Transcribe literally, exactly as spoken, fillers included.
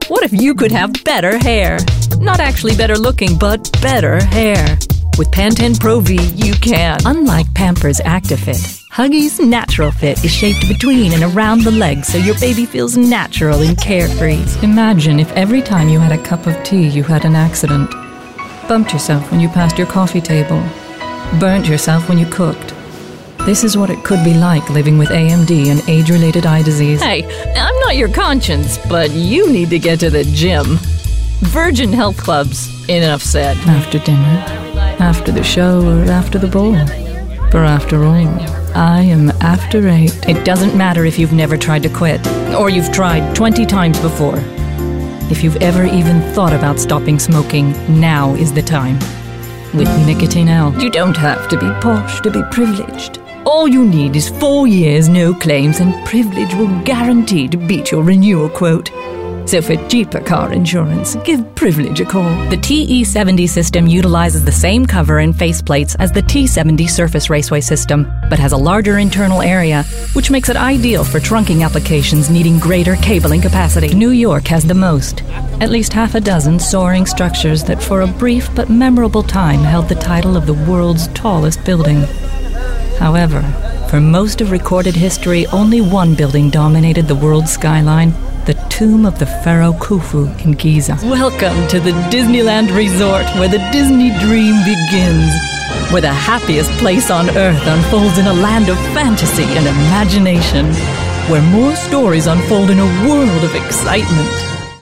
What if you could have better hair? Not actually better looking, but better hair. With Pantene Pro V, you can. Unlike Pampers ActiveFit, Huggies Natural Fit is shaped between and around the legs so your baby feels natural and carefree. Imagine if every time you had a cup of tea you had an accident. Bumped yourself when you passed your coffee table. Burnt yourself when you cooked. This is what it could be like living with A M D and age-related eye disease. Hey, I'm not your conscience, but you need to get to the gym. Virgin Health Clubs. Enough said. After dinner, after the show, or after the ball. For after all, I am after eight. It doesn't matter if you've never tried to quit, or you've tried twenty times before. If you've ever even thought about stopping smoking, now is the time. With Nicotine L, you don't have to be posh to be privileged. All you need is four years, no claims, and Privilege will guarantee to beat your renewal quote. So for cheaper car insurance, give Privilege a call. The T E seventy system utilizes the same cover and faceplates as the T seventy Surface Raceway system, but has a larger internal area, which makes it ideal for trunking applications needing greater cabling capacity. New York has the most. At least half a dozen soaring structures that for a brief but memorable time held the title of the world's tallest building. However, for most of recorded history, only one building dominated the world's skyline, the tomb of the pharaoh Khufu in Giza. Welcome to the Disneyland Resort, where the Disney dream begins, where the happiest place on earth unfolds in a land of fantasy and imagination, where more stories unfold in a world of excitement.